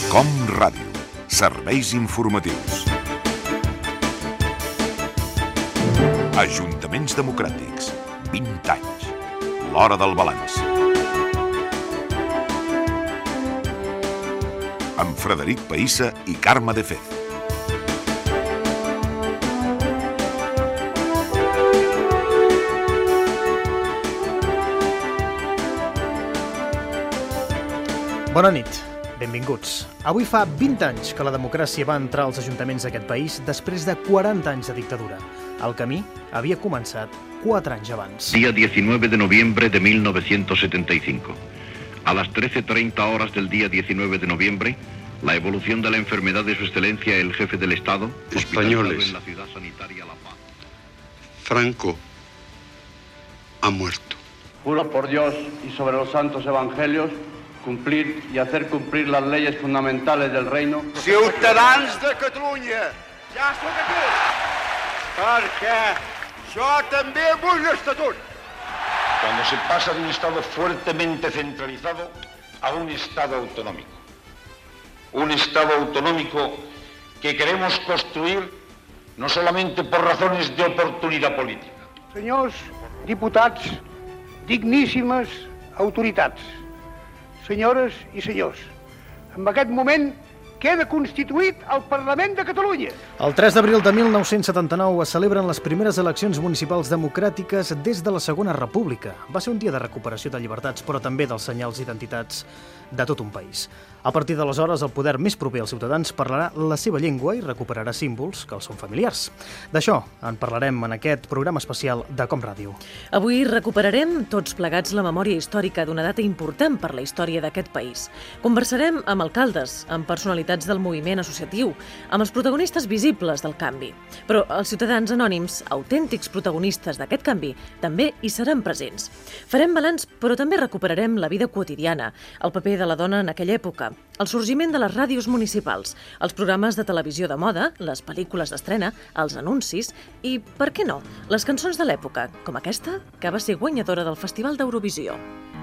Com Ràdio. Serveis informatius. Ajuntaments democràtics. 20 anys. L'hora del balanç. Amb Frederic Païssa i Carme de Fez. Bona nit, benvinguts. Avui fa 20 anys que la democràcia va entrar als ajuntaments d'aquest país després de 40 anys de dictadura. El camí havia començat 4 anys abans. Día 19 de noviembre de 1975. A las 13:30 horas del día 19 de noviembre, la evolución de la enfermedad de su excelencia el jefe del Estado, españoles, en la ciudad sanitaria La Paz. Franco ha muerto. Juro por Dios y sobre los santos evangelios cumplir y hacer cumplir las leyes fundamentales del reino. Ciutadans de Catalunya, ja sóc aquí, perquè jo també vull l'Estatut. Cuando se pasa de un Estado fuertemente centralizado a un Estado autonómico. Un Estado autonómico que queremos construir no solamente por razones de oportunidad política. Senyors diputats, digníssimes autoritats, senyores i senyors, en aquest moment queda constituït el Parlament de Catalunya. El 3 d'abril de 1979 es celebren les primeres eleccions municipals democràtiques des de la Segona República. Va ser un dia de recuperació de llibertats, però també dels senyals d'identitats de tot un país. A partir d'aleshores, el poder més proper als ciutadans parlarà la seva llengua i recuperarà símbols que els són familiars. D'això en parlarem en aquest programa especial de Com Ràdio. Avui recuperarem tots plegats la memòria històrica d'una data important per la història d'aquest país. Conversarem amb alcaldes, amb personalitats del moviment associatiu, amb els protagonistes visibles del canvi. Però els ciutadans anònims, autèntics protagonistes d'aquest canvi, també hi seran presents. Farem balanç, però també recuperarem la vida quotidiana, el paper de la dona en aquella època, el sorgiment de les ràdios municipals, els programes de televisió de moda, les pel·lícules d'estrena, els anuncis i, per què no, les cançons de l'època, com aquesta, que va ser guanyadora del Festival d'Eurovisió.